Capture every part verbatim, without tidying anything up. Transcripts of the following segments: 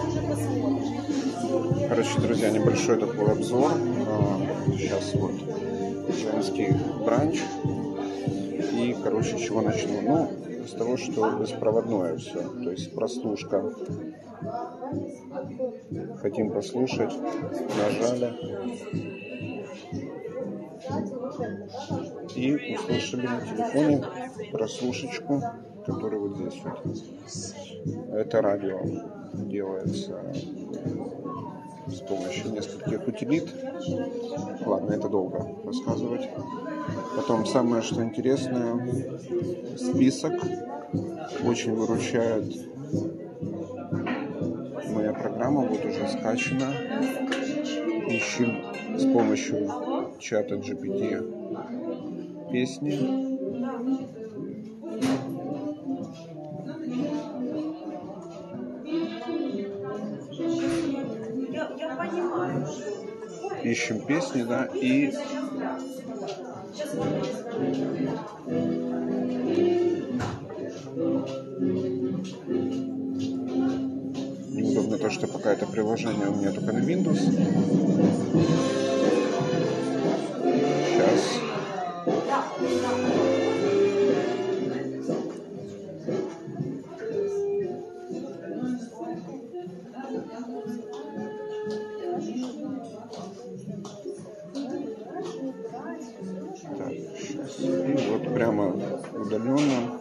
Короче, друзья, небольшой такой обзор. Сейчас вот женский бранч. И, короче, с чего начну? Ну, с того, что беспроводное все. То есть прослушка. Хотим послушать. Нажали. И услышали на телефоне прослушечку, которая вот здесь вот. Это радио делается с помощью нескольких утилит. Ладно, это долго рассказывать. Потом самое, что интересное, список очень выручает. Моя программа вот уже скачана. Ищем с помощью чата джи пи ти песни. Ищем песни, да, и неудобно то, что пока это приложение у меня только на Windows. Сейчас. Так, сейчас. И вот прямо удаленно.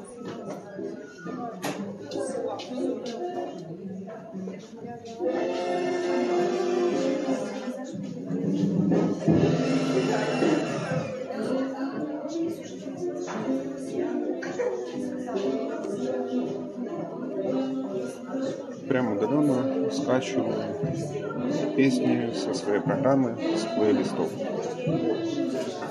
Прямо удаленно скачиваю песни со своей программы, с плейлистов.